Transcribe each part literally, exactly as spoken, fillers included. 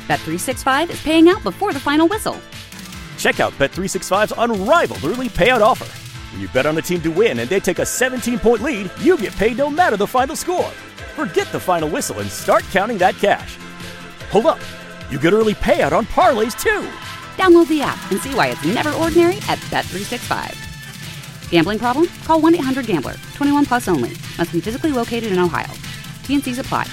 Bet three sixty-five is paying out before the final whistle. Check out Bet three sixty-five's unrivaled early payout offer. When you bet on a team to win and they take a seventeen-point lead, you get paid no matter the final score. Forget the final whistle and start counting that cash. Hold up. You get early payout on parlays, too. Download the app and see why it's never ordinary at Bet three sixty-five. Gambling problem? Call one eight hundred gambler. twenty-one plus only. Must be physically located in Ohio. T N Cs apply.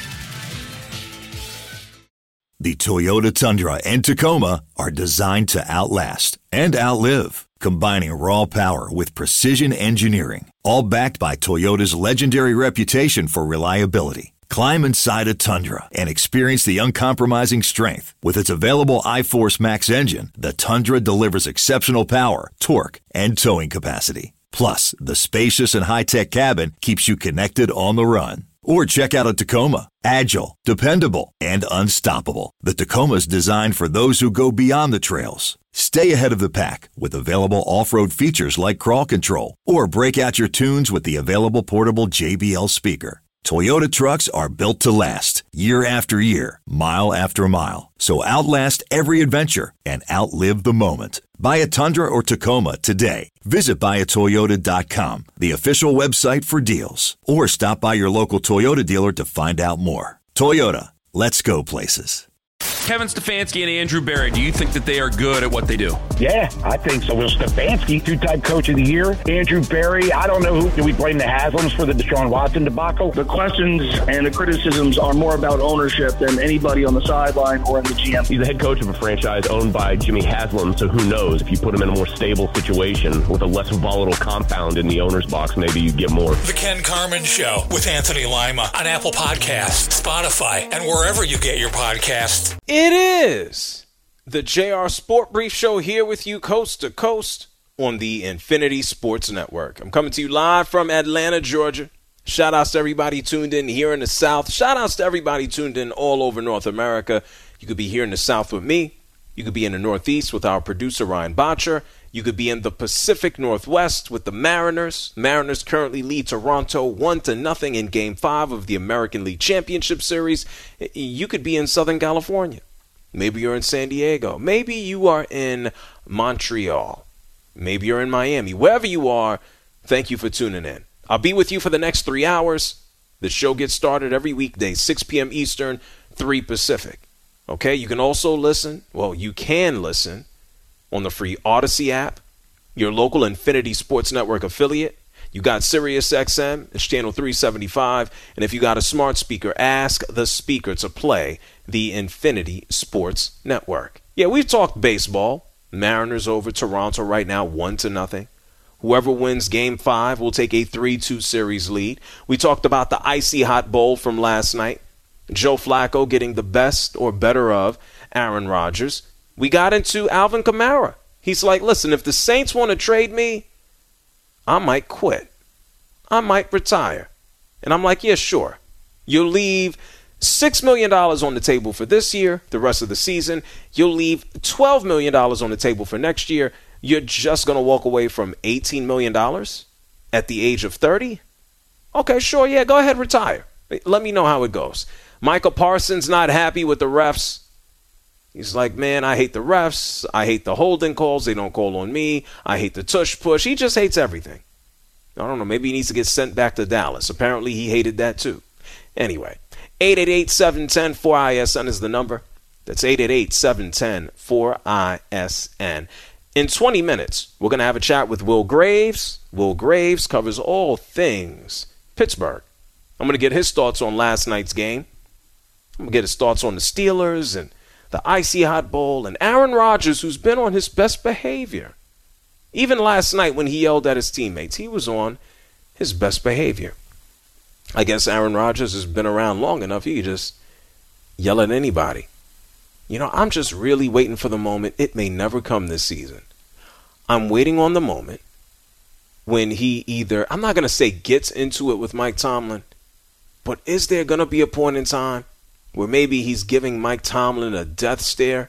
The Toyota Tundra and Tacoma are designed to outlast and outlive, combining raw power with precision engineering, all backed by Toyota's legendary reputation for reliability. Climb inside a Tundra and experience the uncompromising strength. With its available iForce Max engine, the Tundra delivers exceptional power, torque, and towing capacity. Plus, the spacious and high-tech cabin keeps you connected on the run. Or check out a Tacoma. Agile, dependable, and unstoppable. The Tacoma's designed for those who go beyond the trails. Stay ahead of the pack with available off-road features like crawl control. Or break out your tunes with the available portable J B L speaker. Toyota trucks are built to last, year after year, mile after mile. So outlast every adventure and outlive the moment. Buy a Tundra or Tacoma today. Visit buy a toyota dot com, the official website for deals. Or stop by your local Toyota dealer to find out more. Toyota, let's go places. Kevin Stefanski and Andrew Berry, do you think that they are good at what they do? Yeah, I think so. Well, Stefanski, two-time coach of the year. Andrew Berry, I don't know who. Do we blame the Haslams for the Deshaun Watson debacle? The questions and the criticisms are more about ownership than anybody on the sideline or in the G M. He's the head coach of a franchise owned by Jimmy Haslam, so who knows? If you put him in a more stable situation with a less volatile compound in the owner's box, maybe you get more. The Ken Carman Show with Anthony Lima on Apple Podcasts, Spotify, and wherever you get your podcasts. It is the J R Sport Brief Show here with you coast to coast on the Infinity Sports Network. I'm coming to you live from Atlanta, Georgia. Shout outs to everybody tuned in here in the South. Shout outs to everybody tuned in all over North America. You could be here in the South with me. You could be in the Northeast with our producer, Ryan Botcher. You could be in the Pacific Northwest with the Mariners. Mariners currently lead Toronto one to nothing in Game five of the American League Championship Series. You could be in Southern California. Maybe you're in San Diego. Maybe you are in Montreal. Maybe you're in Miami. Wherever you are, thank you for tuning in. I'll be with you for the next three hours. The show gets started every weekday, six p.m. Eastern, three Pacific. Okay, you can also listen, well, you can listen on the free Odyssey app, your local Infinity Sports Network affiliate. You got Sirius X M, it's channel three seventy-five, and if you got a smart speaker, ask the speaker to play the Infinity Sports Network. Yeah, we've talked baseball. Mariners over Toronto right now, one to nothing. Whoever wins Game five will take a three two series lead. We talked about the Icy Hot Bowl from last night. Joe Flacco getting the best or better of Aaron Rodgers. We got into Alvin Kamara. He's like, listen, if the Saints want to trade me, I might quit. I might retire. And I'm like, yeah, sure. You'll leave six million dollars on the table for this year, the rest of the season. You'll leave twelve million dollars on the table for next year. You're just going to walk away from eighteen million dollars at the age of thirty? Okay, sure, yeah, go ahead, retire. Let me know how it goes. Michael Parsons not happy with the refs. He's like, man, I hate the refs. I hate the holding calls. They don't call on me. I hate the tush push. He just hates everything. I don't know. Maybe he needs to get sent back to Dallas. Apparently, he hated that too. Anyway, eight eight eight, seven one zero, four I S N is the number. That's eight eight eight, seven one zero, four I S N. In twenty minutes, we're going to have a chat with Will Graves. Will Graves covers all things Pittsburgh. I'm going to get his thoughts on last night's game. I'm going to get his thoughts on the Steelers and the Icy Hot Bowl and Aaron Rodgers, who's been on his best behavior. Even last night when he yelled at his teammates, he was on his best behavior. I guess Aaron Rodgers has been around long enough, he could just yell at anybody. You know, I'm just really waiting for the moment. It may never come this season. I'm waiting on the moment when he either, I'm not going to say gets into it with Mike Tomlin, but is there going to be a point in time where maybe he's giving Mike Tomlin a death stare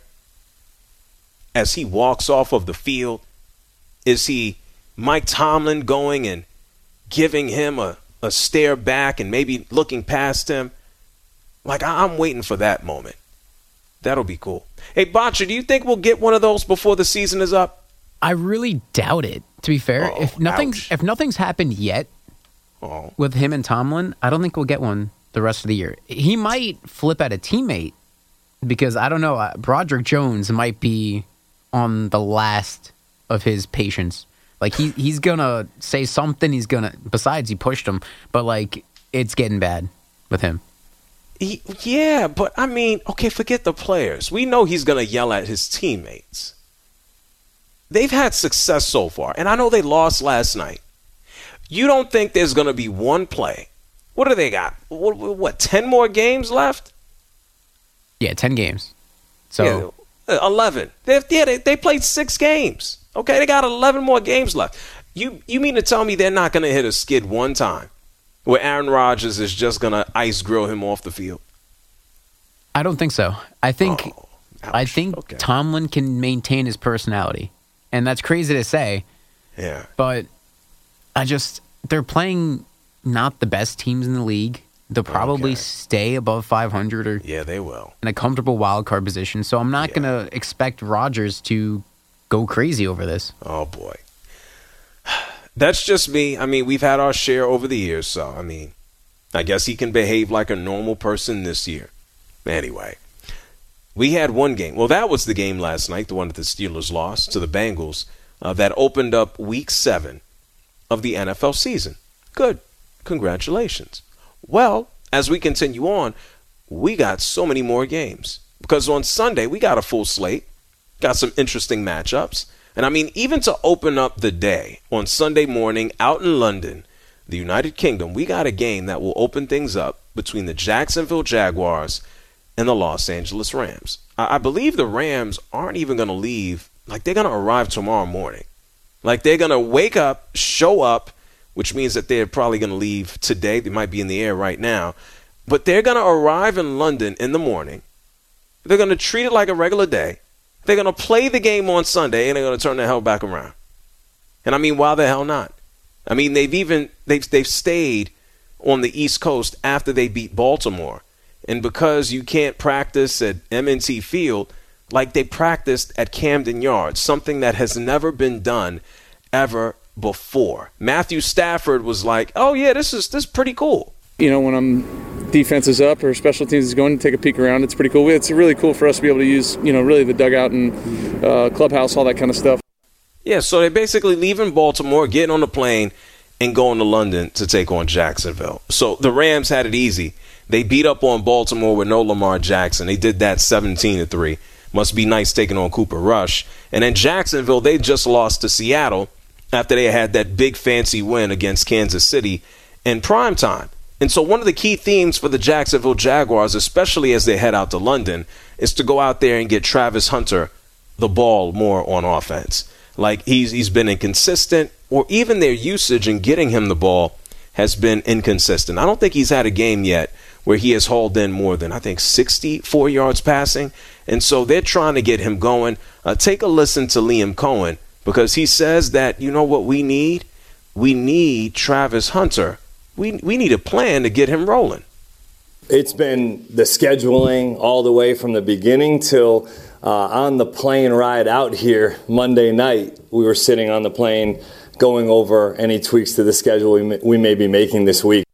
as he walks off of the field? Is he Mike Tomlin going and giving him a, a stare back and maybe looking past him? Like, I'm waiting for that moment. That'll be cool. Hey, Botcher, do you think we'll get one of those before the season is up? I really doubt it, to be fair. Oh, if nothing's ouch. if nothing's happened yet oh. with him and Tomlin, I don't think we'll get one the rest of the year. He might flip at a teammate because, I don't know, uh, Broderick Jones might be on the last of his patience. Like, he he's going to say something. He's going to, besides he pushed him, but, like, it's getting bad with him. He, yeah, but, I mean, okay, forget the players. We know he's going to yell at his teammates. They've had success so far, and I know they lost last night. You don't think there's going to be one play? What do they got? What, what ten more games left? Yeah, ten games. So yeah, eleven. They, yeah, they, they played six games. Okay, they got eleven more games left. You you mean to tell me they're not going to hit a skid one time where Aaron Rodgers is just going to ice grill him off the field? I don't think so. I think oh, I think okay. Tomlin can maintain his personality. And that's crazy to say. Yeah. But I just, they're playing not the best teams in the league. They'll probably okay. stay above five hundred or yeah, they will. in a comfortable wild card position. So I'm not Yeah. going to expect Rodgers to go crazy over this. Oh, boy. That's just me. I mean, we've had our share over the years. So, I mean, I guess he can behave like a normal person this year. Anyway. We had one game. Well, that was the game last night, the one that the Steelers lost to the Bengals, uh, that opened up week seven of the N F L season. Good. Congratulations. Well, as we continue on, we got so many more games. Because on Sunday, we got a full slate, got some interesting matchups. And I mean, even to open up the day on Sunday morning out in London, the United Kingdom, we got a game that will open things up between the Jacksonville Jaguars and the Los Angeles Rams. I believe the Rams aren't even going to leave. Like, they're going to arrive tomorrow morning. Like, they're going to wake up, show up, which means that they're probably going to leave today. They might be in the air right now. But they're going to arrive in London in the morning. They're going to treat it like a regular day. They're going to play the game on Sunday, and they're going to turn the hell back around. And I mean, why the hell not? I mean, they've even, they've, they've stayed on the East Coast after they beat Baltimore. And because you can't practice at M and T Field, like they practiced at Camden Yards, something that has never been done ever before. Matthew Stafford was like, oh, yeah, this is this is pretty cool. You know, when I'm defense is up or special teams is going to take a peek around, it's pretty cool. It's really cool for us to be able to use, you know, really the dugout and uh, clubhouse, all that kind of stuff. Yeah, so they're basically leaving Baltimore, getting on the plane, and going to London to take on Jacksonville. So the Rams had it easy. They beat up on Baltimore with no Lamar Jackson. They did that seventeen to three. Must be nice taking on Cooper Rush. And then Jacksonville, they just lost to Seattle after they had that big fancy win against Kansas City in primetime. And so one of the key themes for the Jacksonville Jaguars, especially as they head out to London, is to go out there and get Travis Hunter the ball more on offense. Like he's he's been inconsistent, or even their usage in getting him the ball has been inconsistent. I don't think he's had a game yet where he has hauled in more than, I think, sixty-four yards passing. And so they're trying to get him going. Uh, take a listen to Liam Cohen, because he says that, you know what we need? We need Travis Hunter. We we need a plan to get him rolling. It's been the scheduling all the way from the beginning till uh, on the plane ride out here Monday night. We were sitting on the plane going over any tweaks to the schedule we may, we may be making this week.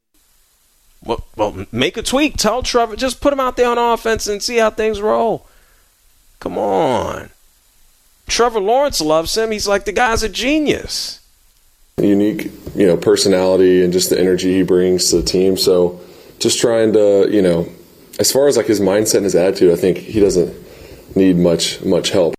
Well, well, make a tweak. Tell Trevor, just put him out there on offense and see how things roll. Come on. Trevor Lawrence loves him. He's like, the guy's a genius. Unique, you know, personality and just the energy he brings to the team. So just trying to, you know, as far as like his mindset and his attitude, I think he doesn't need much, much help.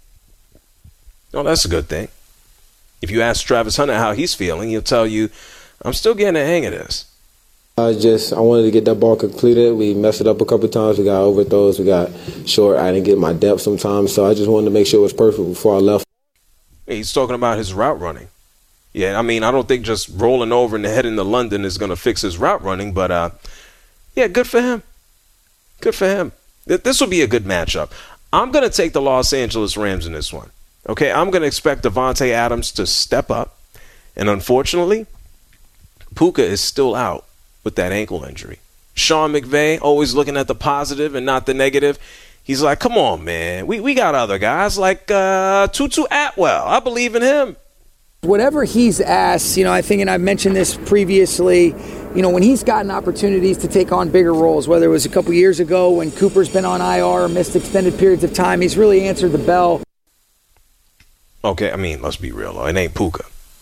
Oh, that's a good thing. If you ask Travis Hunter how he's feeling, he'll tell you, I'm still getting the hang of this. I just I wanted to get that ball completed. We messed it up a couple times. We got overthrows. We got short. I didn't get my depth sometimes. So I just wanted to make sure it was perfect before I left. He's talking about his route running. Yeah, I mean, I don't think just rolling over and heading to London is going to fix his route running. But, uh, yeah, good for him. Good for him. This will be a good matchup. I'm going to take the Los Angeles Rams in this one. Okay, I'm going to expect Devontae Adams to step up. And unfortunately, Puka is still out with that ankle injury. Sean McVay, always looking at the positive and not the negative. He's like, come on, man. We we got other guys like uh, Tutu Atwell. I believe in him. Whatever he's asked, you know, I think, and I've mentioned this previously, you know, when he's gotten opportunities to take on bigger roles, whether it was a couple years ago when Cooper's been on I R or missed extended periods of time, he's really answered the bell. Okay, I mean, let's be real, though. It ain't Puka.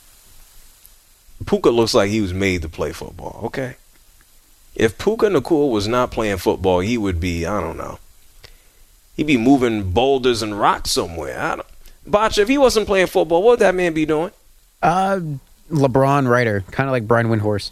Puka looks like he was made to play football, okay? If Puka Nacua was not playing football, he would be, I don't know, he'd be moving boulders and rocks somewhere. I don't. Botcha, if he wasn't playing football, what would that man be doing? Uh, LeBron writer, kind of like Brian Windhorst.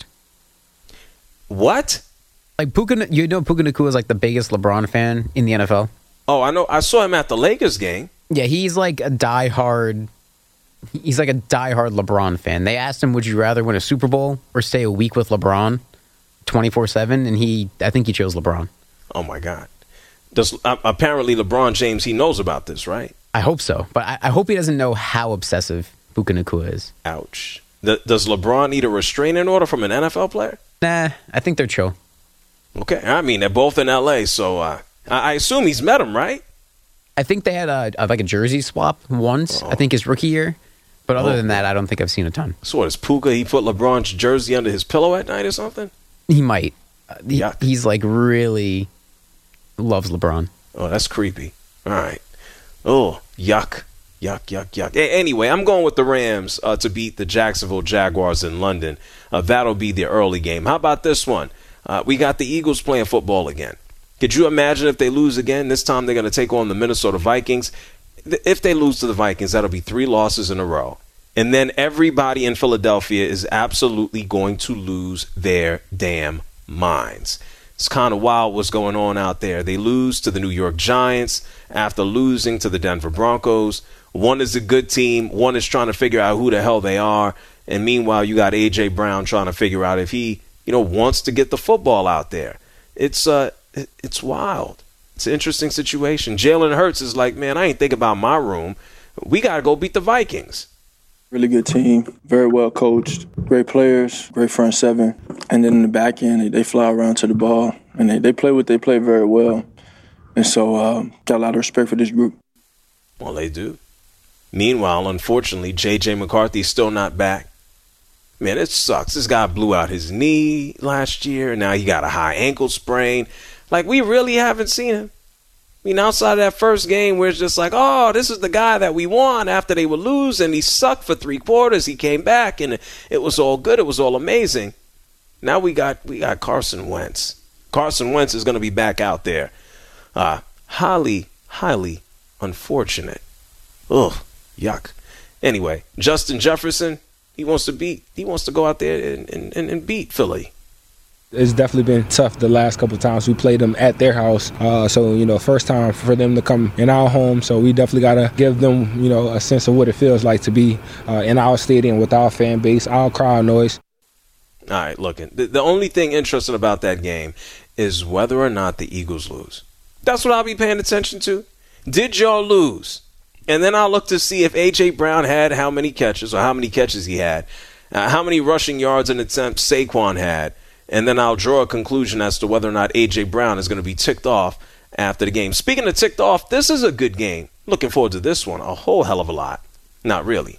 What? Like Puka, you know Puka Nacua is like the biggest LeBron fan in the N F L. Oh, I know. I saw him at the Lakers game. Yeah, he's like a diehard. He's like a diehard LeBron fan. They asked him, "Would you rather win a Super Bowl or stay a week with LeBron, twenty-four seven?" And he, I think he chose LeBron. Oh my God! Does uh, apparently LeBron James, he knows about this, right? I hope so, but I, I hope he doesn't know how obsessive Puka Nacua is. Ouch. The, does LeBron need a restraining order from an N F L player? Nah, I think they're chill. Okay, I mean, they're both in L A, so uh, I, I assume he's met him, right? I think they had a, a like a jersey swap once, oh. I think his rookie year. But other oh. than that, I don't think I've seen a ton. So what, is Puka, he put LeBron's jersey under his pillow at night or something? He might. Uh, he, he's like really loves LeBron. Oh, that's creepy. All right. Oh, yuck. Yuck, yuck, yuck. A- anyway, I'm going with the Rams uh, to beat the Jacksonville Jaguars in London. Uh, that'll be the early game. How about this one? Uh, we got the Eagles playing football again. Could you imagine if they lose again? This time they're going to take on the Minnesota Vikings. If they lose to the Vikings, that'll be three losses in a row. And then everybody in Philadelphia is absolutely going to lose their damn minds. It's kind of wild what's going on out there. They lose to the New York Giants after losing to the Denver Broncos. One is a good team. One is trying to figure out who the hell they are. And meanwhile, you got A J. Brown trying to figure out if he, you know, wants to get the football out there. It's uh, it's wild. It's an interesting situation. Jalen Hurts is like, man, I ain't think about my room. We got to go beat the Vikings. Really good team, very well coached, great players, great front seven. And then in the back end, they, they fly around to the ball, and they, they play what they play very well. And so uh, got a lot of respect for this group. Well, they do. Meanwhile, unfortunately, J J. McCarthy's still not back. Man, it sucks. This guy blew out his knee last year, and now he got a high ankle sprain. Like, we really haven't seen him. I mean, outside of that first game where it's just like, oh, this is the guy that we want after they would lose, and he sucked for three quarters. He came back, and it was all good. It was all amazing. Now we got we got Carson Wentz. Carson Wentz is going to be back out there. Uh, highly, highly unfortunate. Ugh, yuck. Anyway, Justin Jefferson, he wants to beat. He wants to go out there and, and, and beat Philly. It's definitely been tough the last couple of times we played them at their house. Uh, so, you know, first time for them to come in our home. So we definitely got to give them, you know, a sense of what it feels like to be uh, in our stadium with our fan base, our crowd noise. All right, look, the, the only thing interesting about that game is whether or not the Eagles lose. That's what I'll be paying attention to. Did y'all lose? And then I'll look to see if A J. Brown had how many catches or how many catches he had, uh, how many rushing yards and attempts Saquon had. And then I'll draw a conclusion as to whether or not A J. Brown is going to be ticked off after the game. Speaking of ticked off, this is a good game. Looking forward to this one a whole hell of a lot. Not really.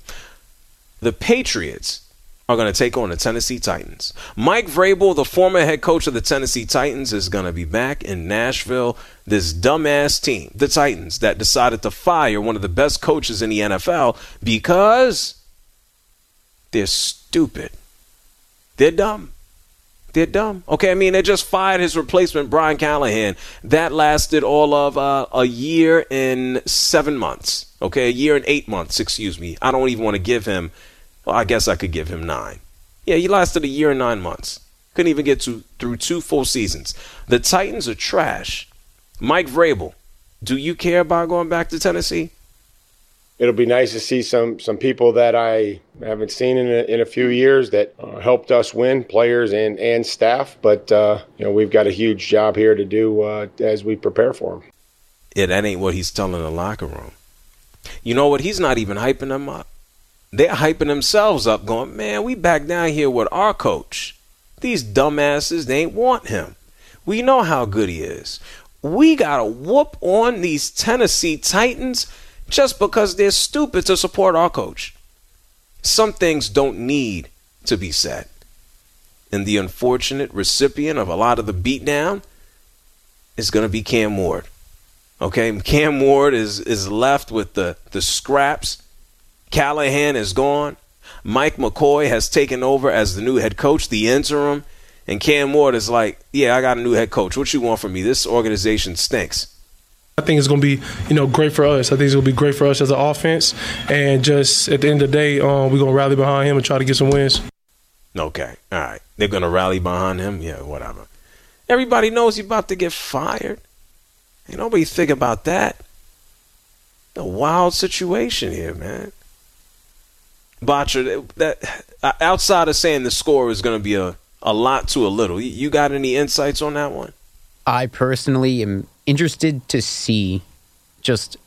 The Patriots are going to take on the Tennessee Titans. Mike Vrabel, the former head coach of the Tennessee Titans, is going to be back in Nashville. This dumbass team, the Titans, that decided to fire one of the best coaches in the N F L because they're stupid. They're dumb. They're dumb. Okay, I mean, they just fired his replacement, Brian Callahan. That lasted all of uh, a year and seven months. Okay, a year and eight months, excuse me. I don't even want to give him, well, I guess I could give him nine. Yeah, he lasted a year and nine months. Couldn't even get to, through two full seasons. The Titans are trash. Mike Vrabel, do you care about going back to Tennessee? It'll be nice to see some some people that I haven't seen in a, in a few years that uh, helped us win, players and, and staff. But, uh, you know, we've got a huge job here to do uh, as we prepare for them. Yeah, that ain't what he's telling the locker room. You know what? He's not even hyping them up. They're hyping themselves up going, man, we back down here with our coach. These dumbasses, they ain't want him. We know how good he is. we got to whoop on these Tennessee Titans just because they're stupid to support our coach. Some things don't need to be said. And the unfortunate recipient of a lot of the beatdown is going to be Cam Ward. Okay, Cam Ward is, is left with the, the scraps. Callahan is gone. Mike McCoy has taken over as the new head coach, the interim. And Cam Ward is like, yeah, I got a new head coach. What you want from me? This organization stinks. I think it's going to be, you know, great for us. I think it's going to be great for us as an offense. And just at the end of the day, um, we're going to rally behind him and try to get some wins. Okay, all right. They're going to rally behind him? Yeah, whatever. Everybody knows he's about to get fired. Ain't nobody think about that. A wild situation here, man. Botcher, that, outside of saying the score is going to be a, a lot to a little, you got any insights on that one? I personally am interested to see just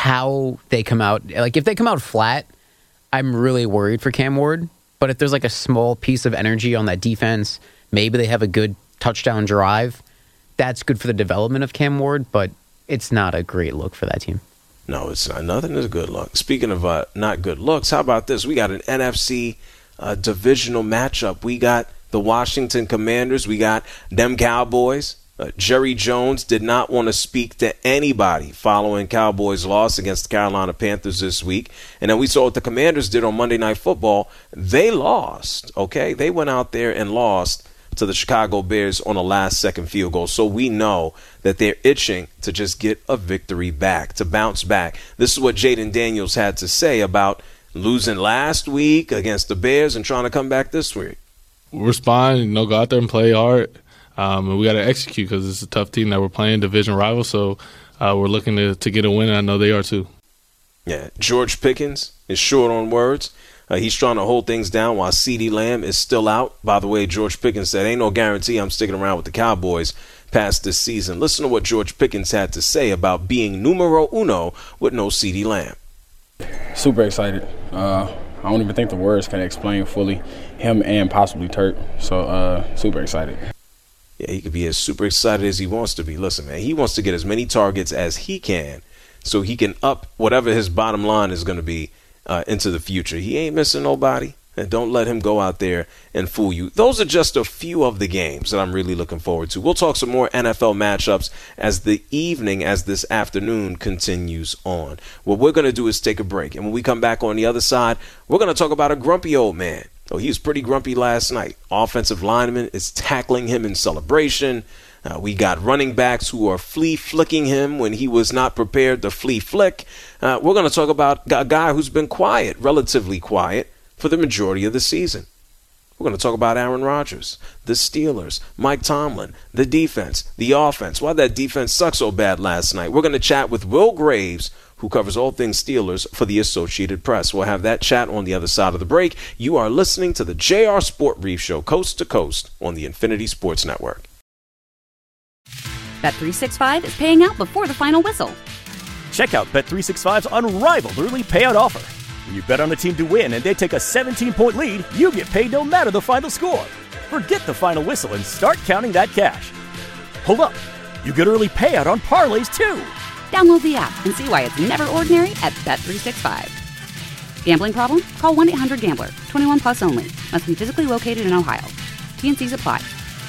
how they come out. Like, if they come out flat, I'm really worried for Cam Ward. But if there's like a small piece of energy on that defense, maybe they have a good touchdown drive, that's good for the development of Cam Ward, but it's not a great look for that team. No, it's not. Nothing is a good look. Speaking of uh, not good looks, how about this? We got an N F C uh, divisional matchup. We got the Washington Commanders. We got them Cowboys. Uh, Jerry Jones did not want to speak to anybody following Cowboys' loss against the Carolina Panthers this week. And then we saw what the Commanders did on Monday Night Football. They lost, okay? They went out there and lost to the Chicago Bears on a last-second field goal. So we know that they're itching to just get a victory back, to bounce back. This is what Jaden Daniels had to say about losing last week against the Bears and trying to come back this week. Respond, you know, go out there and play hard. Um, and we got to execute because it's a tough team that we're playing, division rival. So uh, we're looking to, to get a win, and I know they are too. Yeah, George Pickens is short on words. Uh, he's trying to hold things down while CeeDee Lamb is still out. By the way, George Pickens said, ain't no guarantee I'm sticking around with the Cowboys past this season. Listen to what George Pickens had to say about being numero uno with no CeeDee Lamb. Super excited. Uh, I don't even think the words can explain fully him and possibly Turk. So uh, super excited. Yeah, he could be as super excited as he wants to be. Listen, man, he wants to get as many targets as he can so he can up whatever his bottom line is going to be uh, into the future. He ain't missing nobody. And don't let him go out there and fool you. Those are just a few of the games that I'm really looking forward to. We'll talk some more N F L matchups as the evening, as this afternoon continues on. What we're going to do is take a break. And when we come back on the other side, we're going to talk about a grumpy old man. Oh, he was pretty grumpy last night. Offensive lineman is tackling him in celebration. Uh, we got running backs who are flea flicking him when he was not prepared to flea flick. Uh, we're going to talk about a guy who's been quiet, relatively quiet, for the majority of the season. We're going to talk about Aaron Rodgers, the Steelers, Mike Tomlin, the defense, the offense. Why that defense sucked so bad last night. We're going to chat with Will Graves, who covers all things Steelers for the Associated Press. We'll have that chat on the other side of the break. You are listening to the J R Sport Brief Show, coast to coast on the Infinity Sports Network. Bet three sixty-five is paying out before the final whistle. Check out Bet three sixty-five's unrivaled early payout offer. When you bet on a team to win and they take a seventeen-point lead, you get paid no matter the final score. Forget the final whistle and start counting that cash. Hold up. You get early payout on parlays, too. Download the app and see why it's never ordinary at Bet three sixty-five. Gambling problem? Call one eight hundred gambler. twenty-one plus only. Must be physically located in Ohio. T N Cs apply.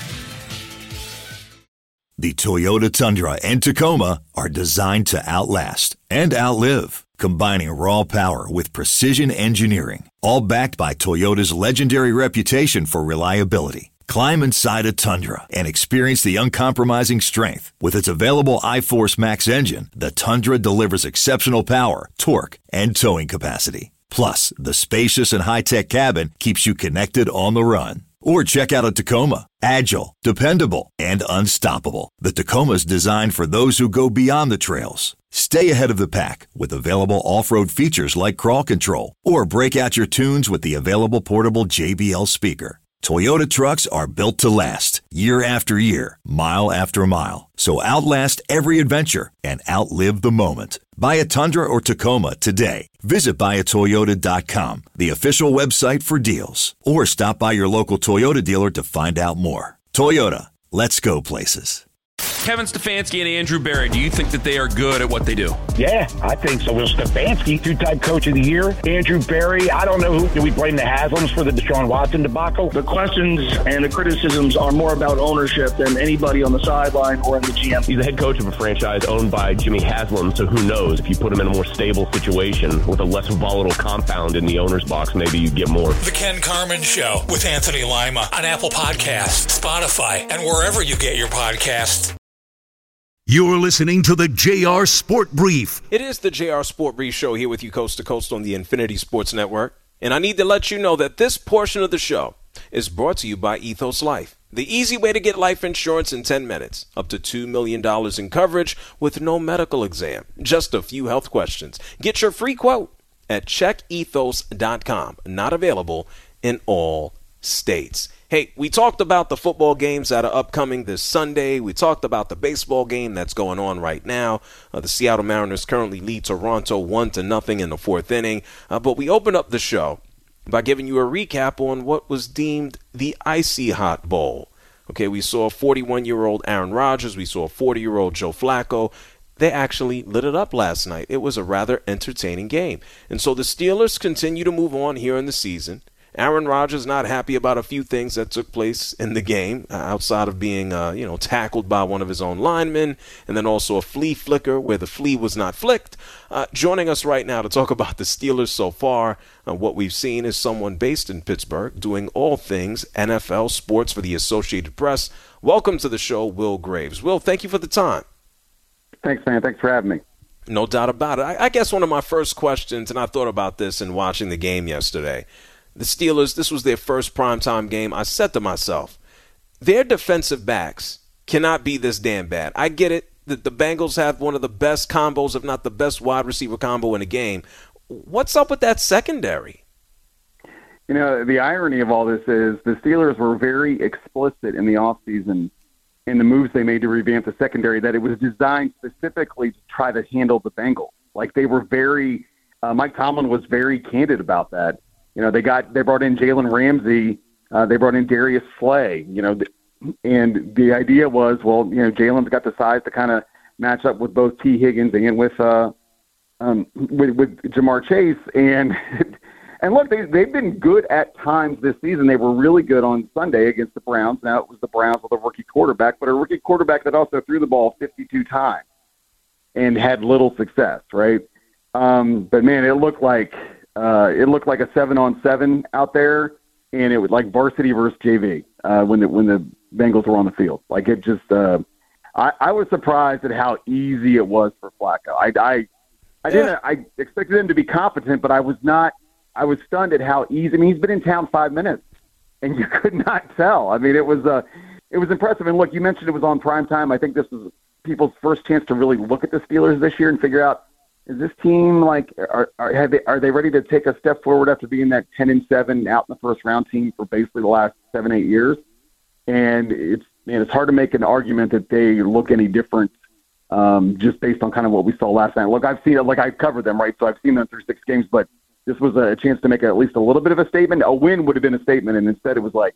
The Toyota Tundra and Tacoma are designed to outlast and outlive, combining raw power with precision engineering, all backed by Toyota's legendary reputation for reliability. Climb inside a Tundra and experience the uncompromising strength. With its available iForce Max engine, the Tundra delivers exceptional power, torque, and towing capacity. Plus, the spacious and high-tech cabin keeps you connected on the run. Or check out a Tacoma. Agile, dependable, and unstoppable. The Tacoma's designed for those who go beyond the trails. Stay ahead of the pack with available off-road features like crawl control. Or break out your tunes with the available portable J B L speaker. Toyota trucks are built to last, year after year, mile after mile. So outlast every adventure and outlive the moment. Buy a Tundra or Tacoma today. Visit buy a toyota dot com, the official website for deals. Or stop by your local Toyota dealer to find out more. Toyota, let's go places. Kevin Stefanski and Andrew Berry, do you think that they are good at what they do? Yeah, I think so. Will Stefanski, two-time coach of the year. Andrew Berry, I don't know who. Do we blame the Haslams for the Deshaun Watson debacle? The questions and the criticisms are more about ownership than anybody on the sideline or in the G M. He's the head coach of a franchise owned by Jimmy Haslam, so who knows? If you put him in a more stable situation with a less volatile compound in the owner's box, maybe you get more. The Ken Carman Show with Anthony Lima on Apple Podcasts, Spotify, and wherever you get your podcasts. You're listening to the J R Sport Brief. It is the J R Sport Brief Show here with you coast to coast on the Infinity Sports Network. And I need to let you know that this portion of the show is brought to you by Ethos Life. The easy way to get life insurance in ten minutes. Up to two million dollars in coverage with no medical exam. Just a few health questions. Get your free quote at check ethos dot com. Not available in all states. Hey, we talked about the football games that are upcoming this Sunday. We talked about the baseball game that's going on right now. Uh, the Seattle Mariners currently lead Toronto one to nothing in the fourth inning. Uh, but we opened up the show by giving you a recap on what was deemed the Icy Hot Bowl. Okay, we saw forty-one-year-old Aaron Rodgers. We saw forty-year-old Joe Flacco. They actually lit it up last night. It was a rather entertaining game. And so the Steelers continue to move on here in the season. Aaron Rodgers not happy about a few things that took place in the game, uh, outside of being, uh, you know, tackled by one of his own linemen, and then also a flea flicker where the flea was not flicked. Uh, joining us right now to talk about the Steelers so far, uh, what we've seen is someone based in Pittsburgh doing all things N F L sports for the Associated Press. Welcome to the show, Will Graves. Will, thank you for the time. Thanks, man. Thanks for having me. No doubt about it. I, I guess one of my first questions, and I thought about this in watching the game yesterday. The Steelers, this was their first primetime game. I said to myself, their defensive backs cannot be this damn bad. I get it that the Bengals have one of the best combos, if not the best wide receiver combo in the game. What's up with that secondary? You know, the irony of all this is the Steelers were very explicit in the offseason in the moves they made to revamp the secondary, that it was designed specifically to try to handle the Bengals. Like they were very uh, – Mike Tomlin was very candid about that. You know, they got they brought in Jalen Ramsey, uh, they brought in Darius Slay, you know, and the idea was, well, you know, Jalen's got the size to kind of match up with both T. Higgins and with uh, um, with, with Jamar Chase, and and look, they they've been good at times this season. They were really good on Sunday against the Browns. Now it was the Browns with a rookie quarterback, but a rookie quarterback that also threw the ball fifty-two times and had little success, right? Um, but man, it looked like. Uh, it looked like a seven-on-seven out there, and it was like varsity versus J V uh, when the when the Bengals were on the field. Like it just, uh, I, I was surprised at how easy it was for Flacco. I, I, I didn't. I expected him to be competent, but I was not. I was stunned at how easy. I mean, he's been in town five minutes, and you could not tell. I mean, it was uh, it was impressive. And look, you mentioned it was on prime time. I think this was people's first chance to really look at the Steelers this year and figure out. Is this team like are are, have they, are they ready to take a step forward after being that ten and seven out in the first round team for basically the last seven eight years? And it's man, it's hard to make an argument that they look any different um, just based on kind of what we saw last night. Look, I've seen it like I covered them right, so I've seen them through six games, but this was a chance to make at least a little bit of a statement. A win would have been a statement, and instead it was like,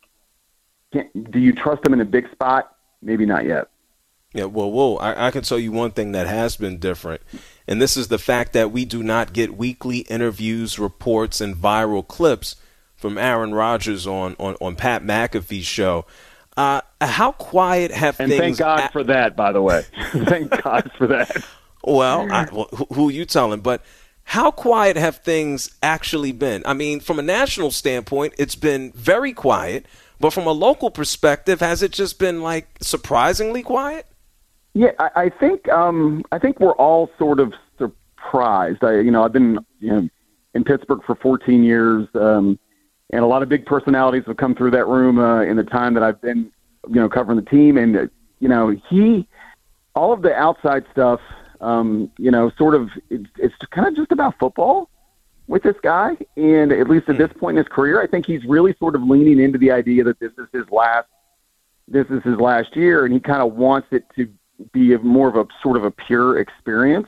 can't, do you trust them in a big spot? Maybe not yet. Yeah, well, whoa, I, I can tell you one thing that has been different, and this is the fact that we do not get weekly interviews, reports, and viral clips from Aaron Rodgers on, on, on Pat McAfee's show. Uh, how quiet have and things... And thank God a- for that, by the way. Thank God for that. Well, I, well, who are you telling? But how quiet have things actually been? I mean, from a national standpoint, it's been very quiet, but from a local perspective, has it just been, like, surprisingly quiet? Yeah, I, I think um, I think we're all sort of surprised. I, you know, I've been you know, in Pittsburgh for fourteen years, um, and a lot of big personalities have come through that room uh, in the time that I've been, you know, covering the team. And uh, you know, he, all of the outside stuff, um, you know, sort of, it's, it's kind of just about football with this guy. And at least at this point in his career, I think he's really sort of leaning into the idea that this is his last, this is his last year, and he kind of wants it to be a, more of a sort of a pure experience.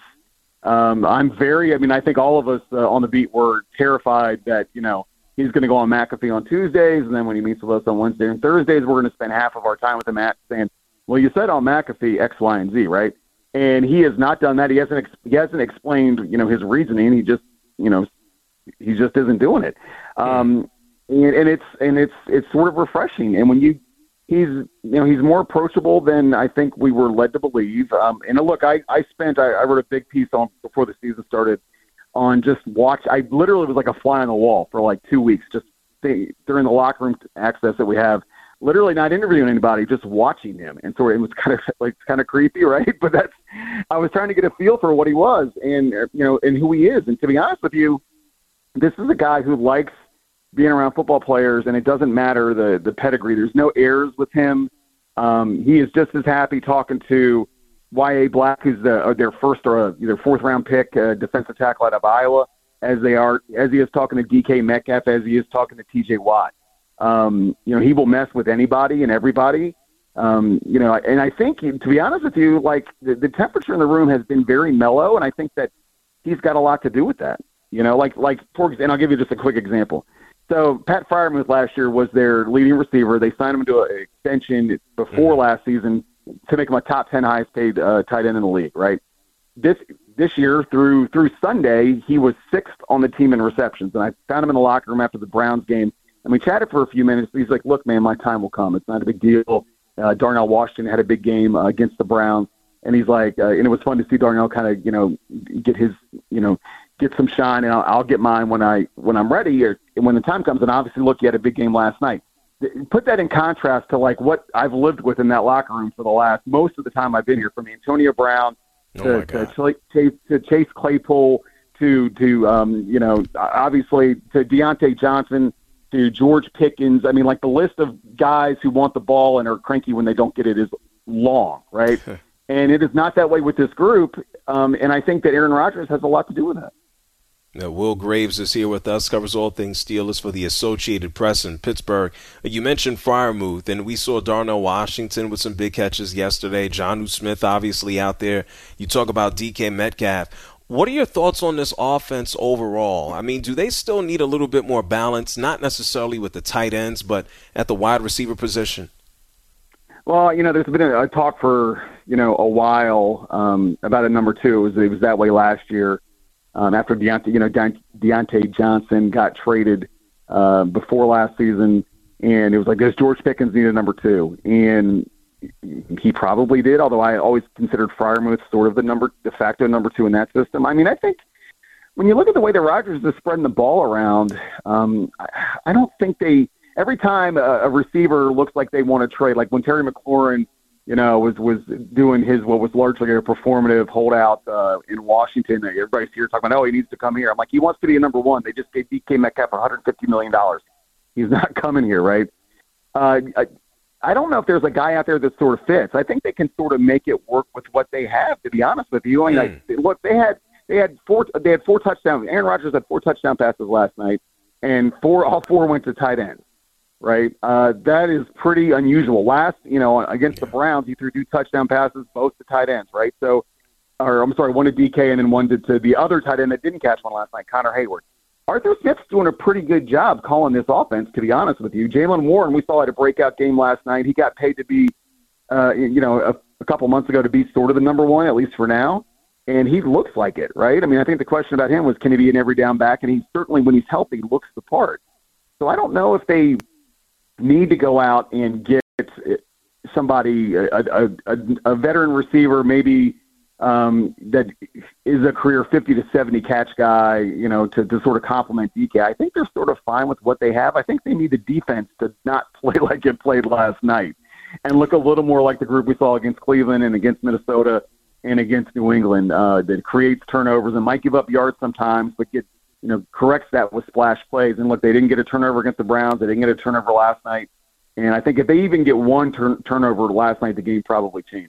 Um, I'm very, I mean, I think all of us uh, on the beat were terrified that, you know, he's going to go on McAfee on Tuesdays, and then when he meets with us on Wednesday and Thursdays, we're going to spend half of our time with him at saying, well, you said on McAfee X, Y, and Z, right? And he has not done that. He hasn't ex- he hasn't explained, you know, his reasoning. He just, you know, he just isn't doing it. Um, and, and it's and it's it's sort of refreshing. And when you he's you know he's more approachable than I think we were led to believe. Um, and look, I I spent I, I wrote a big piece on before the season started on just watch. I literally was like a fly on the wall for like two weeks, just th- during the locker room access that we have. Literally not interviewing anybody, just watching him, and so it was kind of like kind of creepy, right? But that's I was trying to get a feel for what he was, and you know, and who he is. And to be honest with you, this is a guy who likes being around football players, and it doesn't matter the the pedigree. There's no airs with him. Um, he is just as happy talking to Y A Black, who's the, or their first or a, their fourth round pick, uh, defensive tackle out of Iowa, as they are as he is talking to D K Metcalf, as he is talking to T J Watt. Um, you know, he will mess with anybody and everybody. Um, you know, and I think, to be honest with you, like the, the temperature in the room has been very mellow, and I think that he's got a lot to do with that. You know, like like for and I'll give you just a quick example. So Pat Freiermuth last year was their leading receiver. They signed him to an extension before mm-hmm. last season to make him a top ten highest paid uh, tight end in the league. Right. This this year through through Sunday, he was sixth on the team in receptions, and I found him in the locker room after the Browns game. And we chatted for a few minutes. He's like, look, man, my time will come. It's not a big deal. Uh, Darnell Washington had a big game uh, against the Browns. And he's like, uh, and it was fun to see Darnell kind of, you know, get his, you know, get some shine, and I'll, I'll get mine when, I, when I'm ready or when the time comes. And obviously, look, you had a big game last night. Put that in contrast to, like, what I've lived with in that locker room for the last, most of the time I've been here, from Antonio Brown to, oh to, Chase, to Chase Claypool to, to um, you know, obviously to Deontay Johnson, to George Pickens. I mean, like, the list of guys who want the ball and are cranky when they don't get it is long, right? And it is not that way with this group. Um, and I think that Aaron Rodgers has a lot to do with that. Now, Will Graves is here with us, covers all things Steelers for the Associated Press in Pittsburgh. You mentioned Freiermuth, and we saw Darnell Washington with some big catches yesterday. Jonnu Smith obviously out there. You talk about D K Metcalf. What are your thoughts on this offense overall? I mean, do they still need a little bit more balance, not necessarily with the tight ends, but at the wide receiver position? Well, you know, there's been a, a talk for, you know, a while um, about a number two. It was, it was that way last year um, after Deontay, you know, De- Deontay Johnson got traded uh, before last season, and it was like, does George Pickens need a number two? And he probably did, although I always considered Freiermuth sort of the number de facto number two in that system. I mean, I think when you look at the way the Rodgers is spreading the ball around, um, I, I don't think they – every time a, a receiver looks like they want to trade, like when Terry McLaurin, you know, was, was doing his what was largely a performative holdout uh, in Washington, everybody's here talking about, oh, he needs to come here. I'm like, he wants to be a number one. They just gave D K Metcalf one hundred fifty million dollars. He's not coming here, right? Uh, I, I don't know if there's a guy out there that sort of fits. I think they can sort of make it work with what they have, to be honest with you. I mean, mm. like, look, they had they had four they had four touchdowns. Aaron Rodgers had four touchdown passes last night, and four all four went to tight ends, right? Uh, that is pretty unusual. Last, you know, against the Browns, he threw two touchdown passes, both to tight ends, right? So, or I'm sorry, one to D K and then one to, to the other tight end that didn't catch one last night, Connor Hayward. Arthur Smith's doing a pretty good job calling this offense, to be honest with you. Jaylen Warren, we saw at a breakout game last night. He got paid to be, uh, you know, a, a couple months ago to be sort of the number one, at least for now. And he looks like it, right? I mean, I think the question about him was, can he be an every down back? And he certainly, when he's healthy, looks the part. So I don't know if they need to go out and get somebody, a, a, a, a veteran receiver, maybe um, that is a career fifty to seventy catch guy, you know, to, to sort of complement D K. I think they're sort of fine with what they have. I think they need the defense to not play like it played last night and look a little more like the group we saw against Cleveland and against Minnesota and against New England, uh, that creates turnovers and might give up yards sometimes, but get, you know, corrects that with splash plays. And look, they didn't get a turnover against the Browns. They didn't get a turnover last night. And I think if they even get one turn- turnover last night, the game probably changed.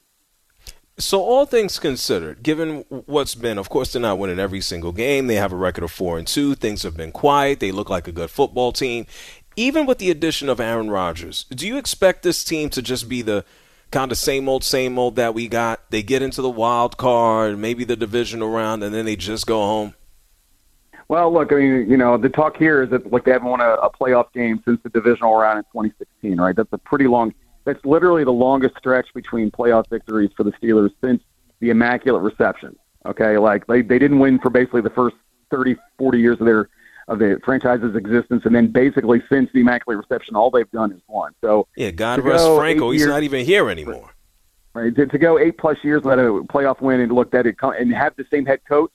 So all things considered, given what's been, of course, they're not winning every single game. They have a record of four and two. Things have been quiet. They look like a good football team. Even with the addition of Aaron Rodgers, do you expect this team to just be the kind of same old, same old that we got? They get into the wild card, maybe the divisional round, and then they just go home? Well, look, I mean, you know, the talk here is that, like, they haven't won a, a playoff game since the divisional round in twenty sixteen, right? That's a pretty long That's literally the longest stretch between playoff victories for the Steelers since the Immaculate Reception. Okay, like they, they didn't win for basically the first thirty, forty years of their of the franchise's existence, and then basically since the Immaculate Reception, all they've done is won. So yeah, God rest Franco. He's years, not even here anymore. Right, to, to go eight plus years without a playoff win and look at it and have the same head coach.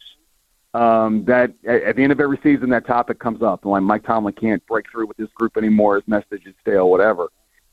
Um, that at, at the end of every season, that topic comes up. Like Mike Tomlin can't break through with this group anymore. His message is stale, whatever.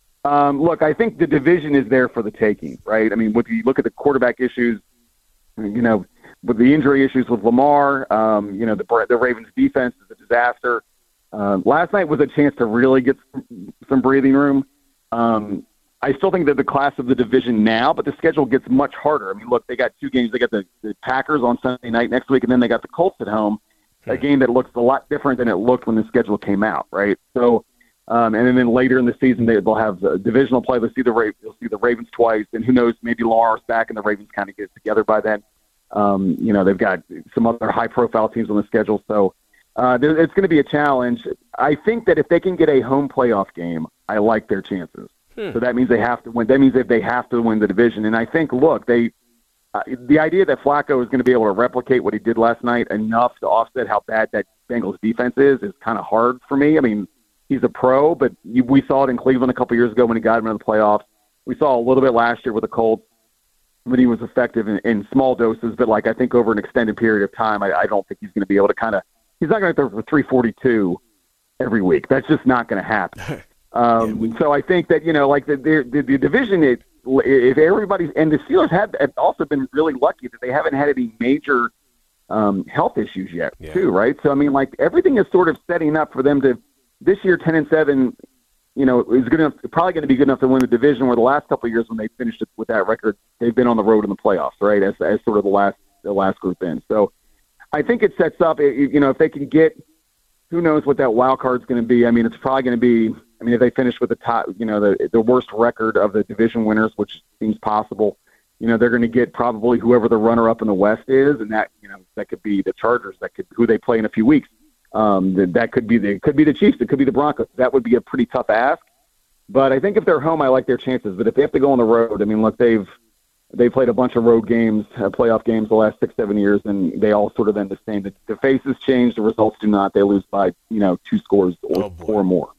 Um, look, I think the division is there for the taking, right? I mean, if you look at the quarterback issues, you know, with the injury issues with Lamar, um, you know, the the Ravens' defense is a disaster. Uh, last night was a chance to really get some, some breathing room. Um, I still think they're the class of the division now, but the schedule gets much harder. I mean, look, they got two games. They got the, the Packers on Sunday night next week, and then they got the Colts at home, a game that looks a lot different than it looked when the schedule came out, right? So, um, and then later in the season, they, they'll have the divisional play. They'll see the Ra- they'll see the Ravens twice, and who knows, maybe Lamar's back and the Ravens kind of get together by then. Um, you know, they've got some other high-profile teams on the schedule, so uh, there, it's going to be a challenge. I think that if they can get a home playoff game, I like their chances. Hmm. So that means they have to win. That means that they have to win the division. And I think, look, they uh, the idea that Flacco is going to be able to replicate what he did last night enough to offset how bad that Bengals defense is is kind of hard for me. I mean, he's a pro, but you, we saw it in Cleveland a couple years ago when he got him into the playoffs. We saw a little bit last year with the Colts. But he was effective in, in small doses, but like I think over an extended period of time, I, I don't think he's going to be able to kind of. He's not going to throw for three forty-two every week. That's just not going to happen. Um, yeah, we, so I think that you know, like the the, the division, it, if everybody's and the Steelers have, have also been really lucky that they haven't had any major um, health issues yet, yeah. too, right? So I mean, like everything is sort of setting up for them to this year, ten and seven. You know, is good enough, probably going to be good enough to win the division. Where the last couple of years, when they finished it with that record, they've been on the road in the playoffs, right? As, as sort of the last the last group in. So, I think it sets up. You know, if they can get, who knows what that wild card's going to be? I mean, it's probably going to be. I mean, if they finish with the top, you know, the the worst record of the division winners, which seems possible, you know, they're going to get probably whoever the runner up in the West is, and that you know that could be the Chargers. That could who they play in a few weeks. Um, that, that could be the it could be the Chiefs. It could be the Broncos. That would be a pretty tough ask. But I think if they're home, I like their chances. But if they have to go on the road, I mean, look, they've they played a bunch of road games, uh, playoff games the last six, seven years, and they all sort of end the same. The, the faces change, the results do not. They lose by you know two scores or, oh or more.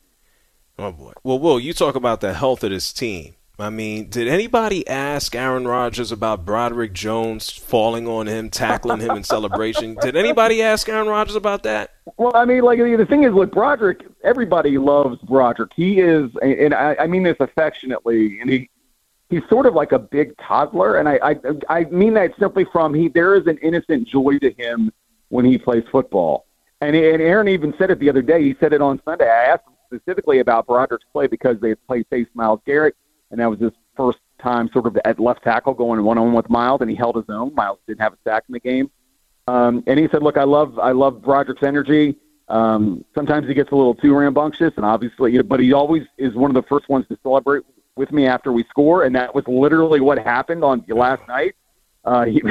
Oh boy. Well, Will, you talk about the health of this team. I mean, did anybody ask Aaron Rodgers about Broderick Jones falling on him, tackling him in celebration? Did anybody ask Aaron Rodgers about that? Well, I mean, like the thing is, look, Broderick. Everybody loves Broderick. He is, and I, I mean this affectionately, and he he's sort of like a big toddler, and I, I I mean that simply from he. There is an innocent joy to him when he plays football, and and Aaron even said it the other day. He said it on Sunday. I asked him specifically about Broderick's play because they had played face Myles Garrett. And that was his first time sort of at left tackle going one-on-one with Myles, and he held his own. Myles didn't have a sack in the game. Um, and he said, look, I love I love Broderick's energy. Um, sometimes he gets a little too rambunctious, and obviously, but he always is one of the first ones to celebrate with me after we score, and that was literally what happened on last night. Uh, he,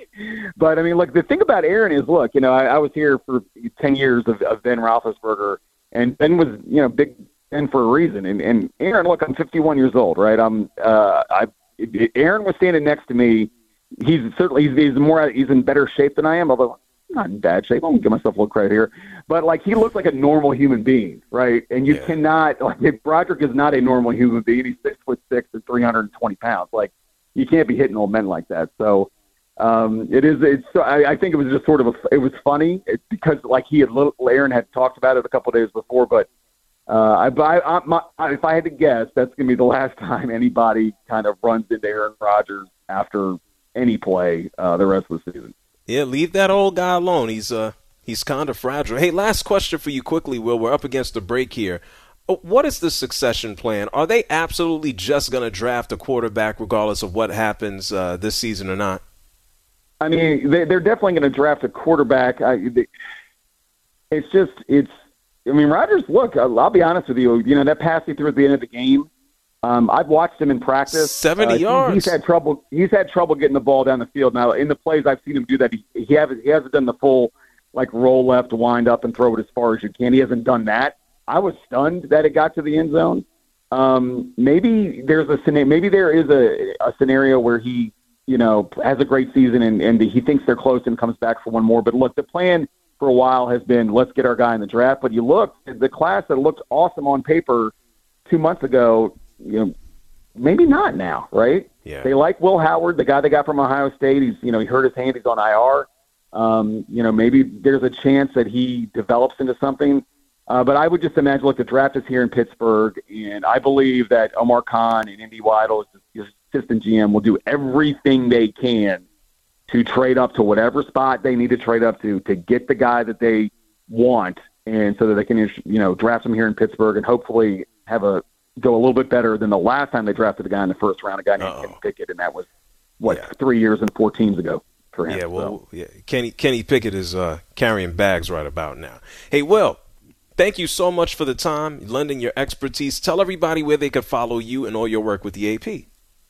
but, I mean, look, the thing about Aaron is, look, you know, I, I was here for ten years of, of Ben Roethlisberger, and Ben was, you know, big – and for a reason. And, and Aaron, look, I'm fifty-one years old, right? I'm, uh, I, Aaron was standing next to me. He's certainly, he's, he's more, he's in better shape than I am, although I'm not in bad shape. I'm going to give myself a little credit here. But, like, he looks like a normal human being, right? And you yeah. cannot, like, Broderick is not a normal human being. He's six foot six and three hundred twenty pounds. Like, you can't be hitting old men like that. So, um, it is, it's, I, I think it was just sort of, a, it was funny it, because, like, he had, little, Aaron had talked about it a couple of days before, but, Uh, I, I, I, my, if I had to guess, that's going to be the last time anybody kind of runs into Aaron Rodgers after any play uh, the rest of the season. Yeah, leave that old guy alone. He's uh, he's kind of fragile. Hey, last question for you quickly, Will. We're up against the break here. What is the succession plan? Are they absolutely just going to draft a quarterback regardless of what happens uh, this season or not? I mean, they, they're definitely going to draft a quarterback. I, they, it's just it's. I mean, Rodgers, look, I'll be honest with you. You know, that pass he threw at the end of the game, um, I've watched him in practice. seventy uh, yards. He's had trouble He's had trouble getting the ball down the field. Now, in the plays I've seen him do that, he, he, hasn't, he hasn't done the full, like, roll left, wind up, and throw it as far as you can. He hasn't done that. I was stunned that it got to the end zone. Um, maybe there's a scenario, maybe there is a, a scenario where he, you know, has a great season and, and he thinks they're close and comes back for one more. But look, the plan for a while has been, let's get our guy in the draft. But you look at the class that looked awesome on paper two months ago, you know, maybe not now, right? Yeah. They like Will Howard, the guy they got from Ohio State. He's, you know, he hurt his hand. He's on I R. Um, you know, maybe there's a chance that he develops into something. Uh, but I would just imagine, look, the draft is here in Pittsburgh, and I believe that Omar Khan and Indy Weidel, his assistant G M, will do everything they can to trade up to whatever spot they need to trade up to to get the guy that they want, and so that they can, you know, draft him here in Pittsburgh and hopefully have a go a little bit better than the last time they drafted a guy in the first round, a guy named Kenny Pickett, and that was what Yeah. three years and four teams ago for him. Yeah, well, so. yeah. Kenny Kenny Pickett is uh, carrying bags right about now. Hey, Will, thank you so much for the time, lending your expertise. Tell everybody where they can follow you and all your work with the A P.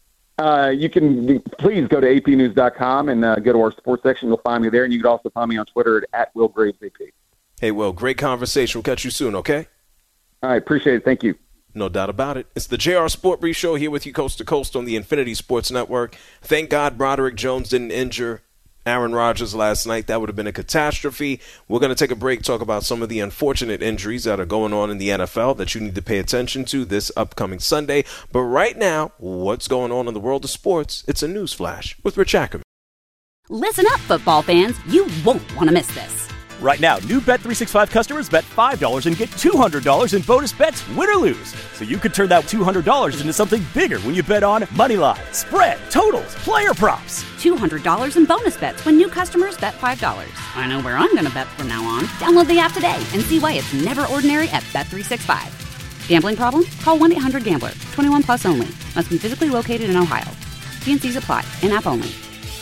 Uh, you can please go to A P news dot com and uh, go to our sports section. You'll find me there, and you can also find me on Twitter at, at Will Graves A P. Hey, Will, great conversation. We'll catch you soon, okay? All right, appreciate it. Thank you. No doubt about it. It's the J R Sport Brief Show here with you coast to coast on the Infinity Sports Network. Thank God Broderick Jones didn't injure Aaron Rodgers last night. That would have been a catastrophe. We're going to take a break, talk about some of the unfortunate injuries that are going on in the N F L that you need to pay attention to this upcoming Sunday. But right now, what's going on in the world of sports? It's a news flash with Rich Ackerman. Listen up, football fans. You won't want to miss this. Right now, new Bet three sixty-five customers bet five dollars and get two hundred dollars in bonus bets, win or lose. So you could turn that two hundred dollars into something bigger when you bet on money line, spread, totals, player props. two hundred dollars in bonus bets when new customers bet five dollars. I know where I'm going to bet from now on. Download the app today and see why it's never ordinary at Bet three sixty-five. Gambling problem? Call one eight hundred gambler. twenty-one plus only. Must be physically located in Ohio. T N Cs apply. In-app only.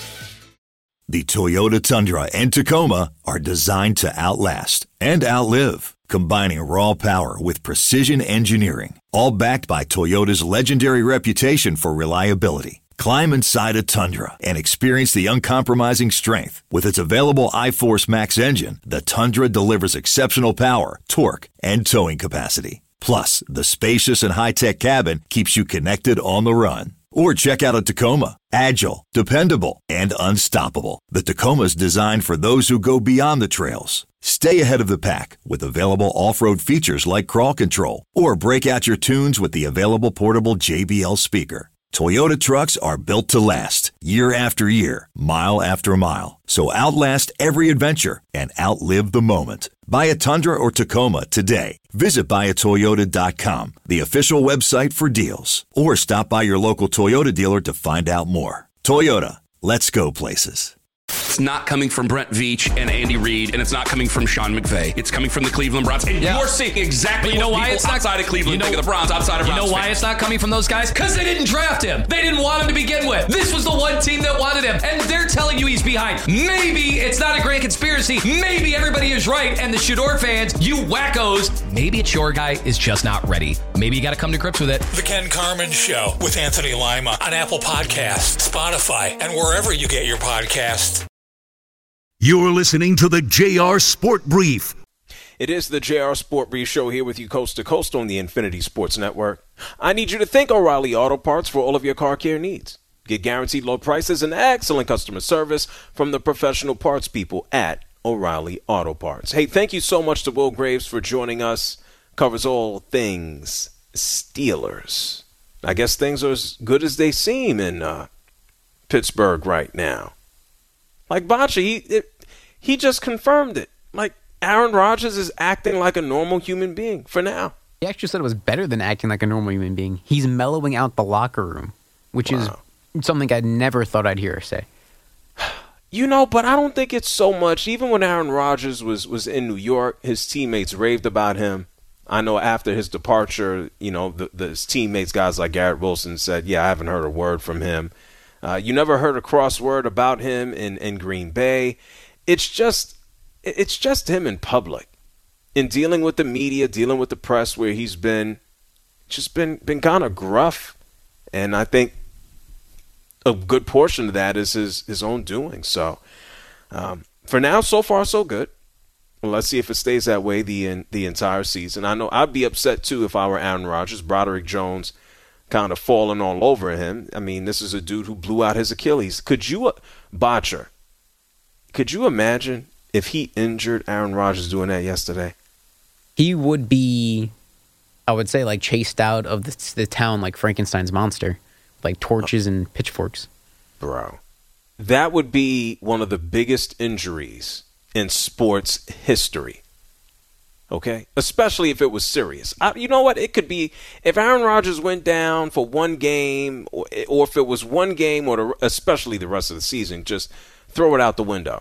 The Toyota Tundra and Tacoma are designed to outlast and outlive, combining raw power with precision engineering, all backed by Toyota's legendary reputation for reliability. Climb inside a Tundra and experience the uncompromising strength. With its available iForce Max engine, the Tundra delivers exceptional power, torque, and towing capacity. Plus, the spacious and high-tech cabin keeps you connected on the run. Or check out a Tacoma. Agile, dependable, and unstoppable. The Tacoma's designed for those who go beyond the trails. Stay ahead of the pack with available off-road features like crawl control. Or break out your tunes with the available portable J B L speaker. Toyota trucks are built to last, year after year, mile after mile. So outlast every adventure and outlive the moment. Buy a Tundra or Tacoma today. Visit buy a toyota dot com, the official website for deals. Or stop by your local Toyota dealer to find out more. Toyota, let's go places. It's not coming from Brent Veach and Andy Reid, and it's not coming from Sean McVay. It's coming from the Cleveland Browns. And Yeah. you're seeing exactly But you know what why people it's not outside of Cleveland you know, think of the Browns, outside of You Browns know why fans. it's not coming from those guys? Because they didn't draft him. They didn't want him to begin with. This was the one team that wanted him, and they're telling you he's behind. Maybe it's not a grand conspiracy. Maybe everybody is right, and the Shador fans, you wackos, maybe it's your guy is just not ready. Maybe you got to come to grips with it. The Ken Carmen Show with Anthony Lima on Apple Podcasts, Spotify, and wherever you get your podcasts. You're listening to the J R Sport Brief. It is the J R Sport Brief Show here with you coast to coast on the Infinity Sports Network. I need you to thank O'Reilly Auto Parts for all of your car care needs. Get guaranteed low prices and excellent customer service from the professional parts people at O'Reilly Auto Parts. Hey, thank you so much to Will Graves for joining us. Covers all things Steelers. I guess things are as good as they seem in uh, Pittsburgh right now. Like Boccia, he, it, he just confirmed it. Like, Aaron Rodgers is acting like a normal human being for now. He actually said it was better than acting like a normal human being. He's mellowing out the locker room, which wow. is something I never thought I'd hear her say. You know, but I don't think it's so much. Even when Aaron Rodgers was, was in New York, his teammates raved about him. I know after his departure, you know, the, the his teammates, guys like Garrett Wilson, said, yeah, I haven't heard a word from him. Uh, you never heard a cross word about him in, in Green Bay. It's just it's just him in public, in dealing with the media, dealing with the press, where he's been just been been kind of gruff, and I think a good portion of that is his his own doing. So um, for now, so far so good. Well, let's see if it stays that way the the entire season. I know I'd be upset, too, if I were Aaron Rodgers. Broderick Jones kind of falling all over him. I mean, this is a dude who blew out his Achilles. Could you, uh, Botcher, could you imagine if he injured Aaron Rodgers doing that yesterday? He would be, I would say, like chased out of the, the town like Frankenstein's monster, like torches and pitchforks. Bro, that would be one of the biggest injuries in sports history. Okay? Especially if it was serious. I, you know what? It could be if Aaron Rodgers went down for one game, or, or if it was one game, or the, especially the rest of the season, just throw it out the window.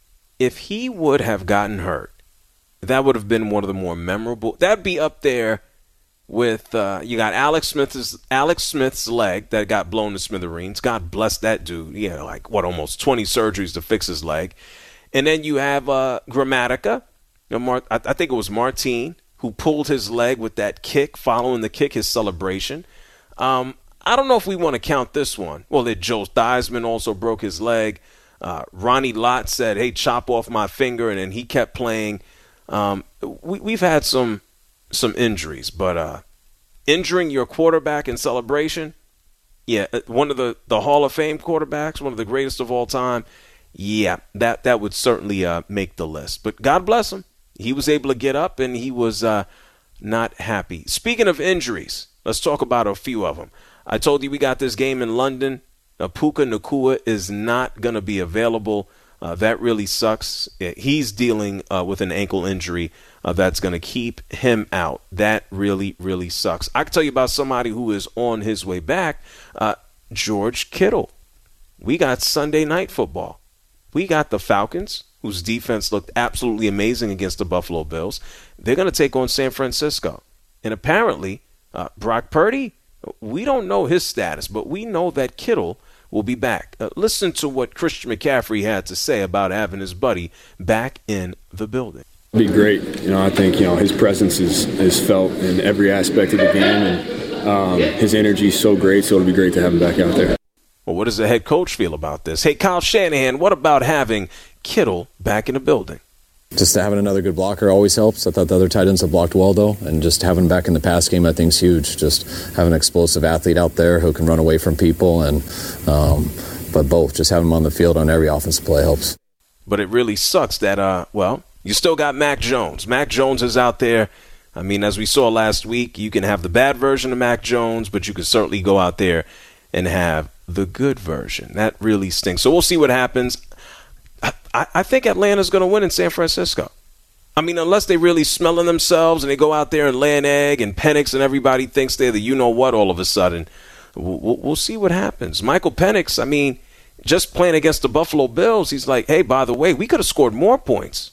If he would have gotten hurt, that would have been one of the more memorable. That'd be up there with uh, you got Alex Smith's Alex Smith's leg that got blown to smithereens. God bless that dude. Yeah, like what, almost twenty surgeries to fix his leg. And then you have uh, Gramatica. You know, Mar- I, I think it was Martine who pulled his leg with that kick, following the kick, his celebration. Um, I don't know if we want to count this one. Well, that Joe Theismann also broke his leg. Uh, Ronnie Lott said, hey, chop off my finger, and then he kept playing. Um, we, we've had some some injuries, but uh, injuring your quarterback in celebration, yeah, one of the, the Hall of Fame quarterbacks, one of the greatest of all time, yeah, that, that would certainly uh, make the list. But God bless him. He was able to get up, and he was uh, not happy. Speaking of injuries, let's talk about a few of them. I told you we got this game in London. Uh, Puka Nacua is not going to be available. Uh, that really sucks. He's dealing uh, with an ankle injury uh, that's going to keep him out. That really, really sucks. I can tell you about somebody who is on his way back, uh, George Kittle. We got Sunday Night Football. We got the Falcons, whose defense looked absolutely amazing against the Buffalo Bills. They're going to take on San Francisco. And apparently, uh, Brock Purdy, we don't know his status, but we know that Kittle will be back. Uh, listen to what Christian McCaffrey had to say about having his buddy back in the building. It'd be great. You know, I think, you know, his presence is, is felt in every aspect of the game, and um, his energy is so great, so it'll be great to have him back out there. Well, what does the head coach feel about this? Hey, Kyle Shanahan, what about having Kittle back in the building? Just having another good blocker always helps. I thought the other tight ends have blocked well, though, and just having him back in the pass game I think is huge. Just having an explosive athlete out there who can run away from people, and um, but both, just having him on the field on every offensive play helps. But it really sucks that, uh, well, you still got Mac Jones. Mac Jones is out there. I mean, as we saw last week, you can have the bad version of Mac Jones, but you can certainly go out there and have the good version. That really stinks. So we'll see what happens. I, I think Atlanta's going to win in San Francisco. I mean, unless they really smelling themselves and they go out there and lay an egg and Penix and everybody thinks they're the you-know-what all of a sudden. We'll, we'll see what happens. Michael Penix, I mean, just playing against the Buffalo Bills, he's like, hey, by the way, we could have scored more points.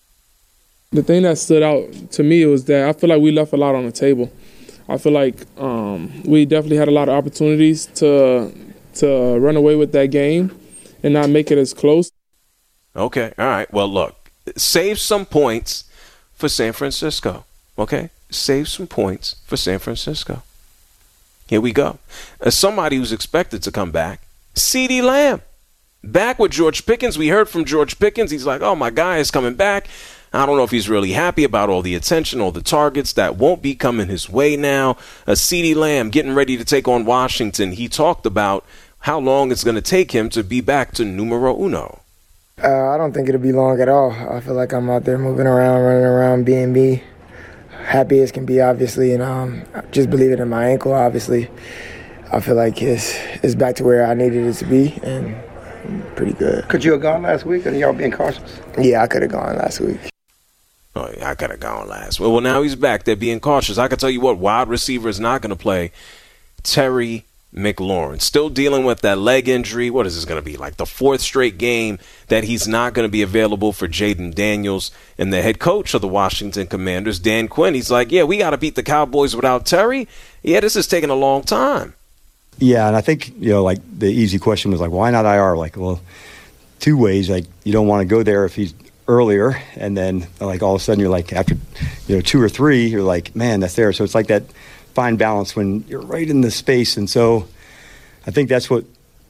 The thing that stood out to me was that I feel like we left a lot on the table. I feel like um, we definitely had a lot of opportunities to to run away with that game and not make it as close. Okay, all right. Well, look, save some points for San Francisco, okay? Save some points for San Francisco. Here we go. As somebody who's expected to come back, CeeDee Lamb, back with George Pickens. We heard from George Pickens. He's like, oh, my guy is coming back. I don't know if he's really happy about all the attention, all the targets that won't be coming his way now. Uh, CeeDee Lamb getting ready to take on Washington. He talked about how long it's going to take him to be back to numero uno. Uh, I don't think it'll be long at all. I feel like I'm out there moving around, running around, being me. Happy as can be, obviously, and um, just believe it in my ankle, obviously. I feel like it's, it's back to where I needed it to be, and I'm pretty good. Could you have gone last week, or y'all being cautious? Yeah, I could have gone last week. Oh, yeah, I could have gone last. Well, well, now he's back. They're being cautious. I can tell you what, wide receiver is not going to play. Terry McLaurin, still dealing with that leg injury. What is this going to be, like the fourth straight game that he's not going to be available for Jaden Daniels? And the head coach of the Washington Commanders, Dan Quinn, he's like, yeah, we got to beat the Cowboys without Terry. Yeah, this is taking a long time. Yeah, and I think, you know, like the easy question was like, why not I R? Like, well, two ways. Like, you don't want to go there if he's earlier, and then like all of a sudden you're like, after, you know, two or three, you're like, man, that's there. So it's like that fine balance when you're right in the space. And so I think that's what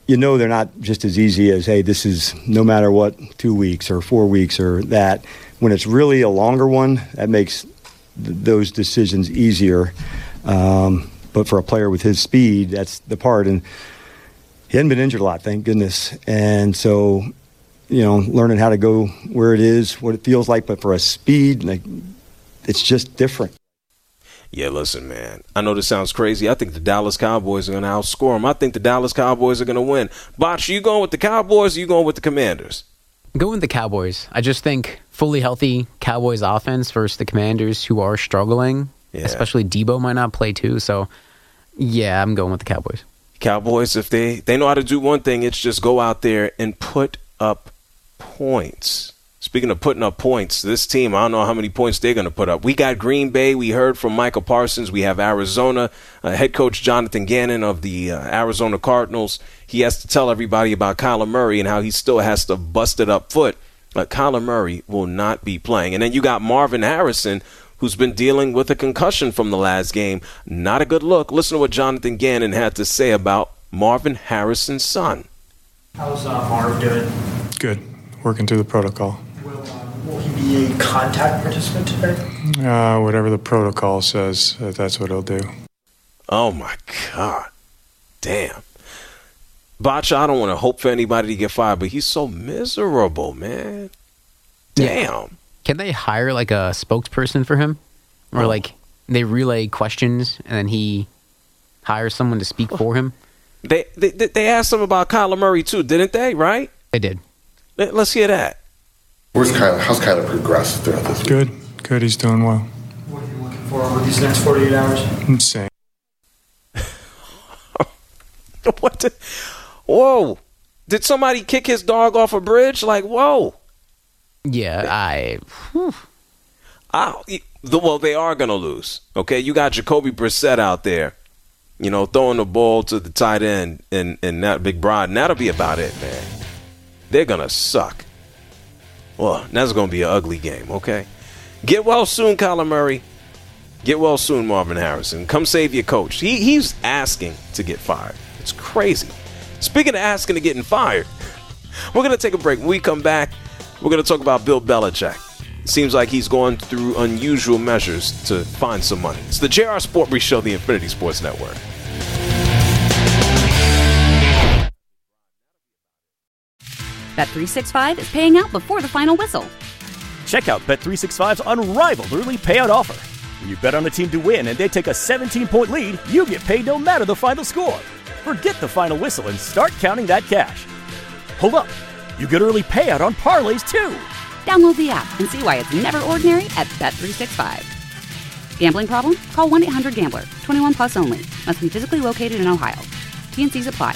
you know they're not just as easy as, hey, this is no matter what, two weeks or four weeks or that. When it's really a longer one, that makes th- those decisions easier. Um, but for a player with his speed, that's the part. And he hadn't been injured a lot, thank goodness. And so, you know, learning how to go where it is, what it feels like, but for a speed, like, it's just different. Yeah, listen, man. I know this sounds crazy. I think the Dallas Cowboys are going to outscore them. I think the Dallas Cowboys are going to win. Botch, you going with the Cowboys or you going with the Commanders? Go with the Cowboys. I just think fully healthy Cowboys offense versus the Commanders who are struggling. Yeah. Especially Debo might not play too. So, yeah, I'm going with the Cowboys. Cowboys, if they, they know how to do one thing, it's just go out there and put up points. Speaking of putting up points, this team, I don't know how many points they're going to put up. We got Green Bay. We heard from Michael Parsons. We have Arizona. Uh, head coach Jonathan Gannon of the uh, Arizona Cardinals. He has to tell everybody about Kyler Murray and how he still has to bust it up foot. But Kyler Murray will not be playing. And then you got Marvin Harrison, who's been dealing with a concussion from the last game. Not a good look. Listen to what Jonathan Gannon had to say about Marvin Harrison's son. How's uh, Marv doing? Good. Working through the protocol. Will he be a contact participant today? Uh, whatever the protocol says, that's what he'll do. Oh, my God. Damn. Botcha, I don't want to hope for anybody to get fired, but he's so miserable, man. Damn. Yeah. Can they hire, like, a spokesperson for him? Or, oh. like, they relay questions, and then he hires someone to speak for him? They, they, they asked him about Kyler Murray, too, didn't they, right? They did. Let's hear that. Where's Kyler? How's Kyler progressed throughout this week? Good. Good. He's doing well. What are you looking for over these next forty-eight hours? Insane. What the? Whoa. Did somebody kick his dog off a bridge? Like, whoa. Yeah, I... Whew. I the, well, they are going to lose. Okay, you got Jacoby Brissett out there, you know, throwing the ball to the tight end and, and that big broad, and that'll be about it, man. They're going to suck. Well, that's going to be an ugly game, okay? Get well soon, Kyler Murray. Get well soon, Marvin Harrison. Come save your coach. He He's asking to get fired. It's crazy. Speaking of asking to getting fired, we're going to take a break. When we come back, we're going to talk about Bill Belichick. It seems like he's going through unusual measures to find some money. It's the J R Sport Brief Show, the Infinity Sports Network. Bet three sixty-five is paying out before the final whistle. Check out Bet three sixty-five's unrivaled early payout offer. When you bet on a team to win and they take a seventeen-point lead, you get paid no matter the final score. Forget the final whistle and start counting that cash. Hold up. You get early payout on parlays, too. Download the app and see why it's never ordinary at Bet three sixty-five. Gambling problem? Call one eight hundred gambler. twenty-one plus only. Must be physically located in Ohio. T and C's apply.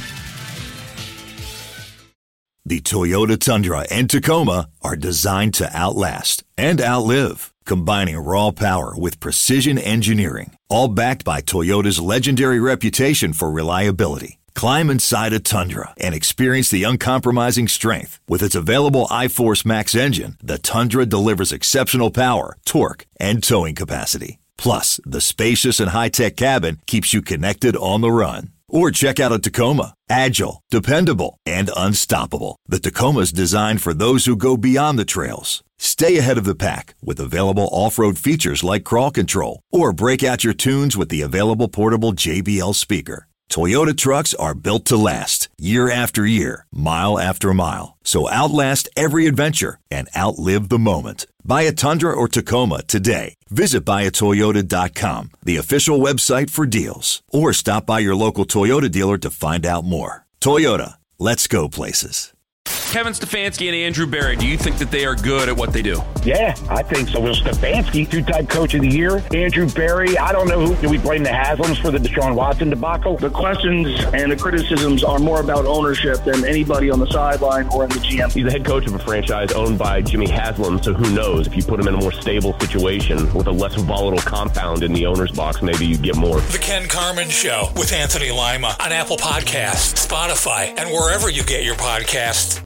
The Toyota Tundra and Tacoma are designed to outlast and outlive, combining raw power with precision engineering, all backed by Toyota's legendary reputation for reliability. Climb inside a Tundra and experience the uncompromising strength. With its available iForce Max engine, the Tundra delivers exceptional power, torque, and towing capacity. Plus, the spacious and high-tech cabin keeps you connected on the run. Or check out a Tacoma. Agile, dependable, and unstoppable. The Tacoma's designed for those who go beyond the trails. Stay ahead of the pack with available off-road features like crawl control. Or break out your tunes with the available portable J B L speaker. Toyota trucks are built to last, year after year, mile after mile. So outlast every adventure and outlive the moment. Buy a Tundra or Tacoma today. Visit buy a toyota dot com, the official website for deals. Or stop by your local Toyota dealer to find out more. Toyota, let's go places. Kevin Stefanski and Andrew Berry, do you think that they are good at what they do? Yeah, I think so. Will Stefanski, two-time coach of the year. Andrew Berry, I don't know who. Do we blame the Haslams for the Deshaun Watson debacle? The questions and the criticisms are more about ownership than anybody on the sideline or in the G M. He's the head coach of a franchise owned by Jimmy Haslam, so who knows? If you put him in a more stable situation with a less volatile compound in the owner's box, maybe you get more. The Ken Carman Show with Anthony Lima on Apple Podcasts, Spotify, and wherever you get your podcasts.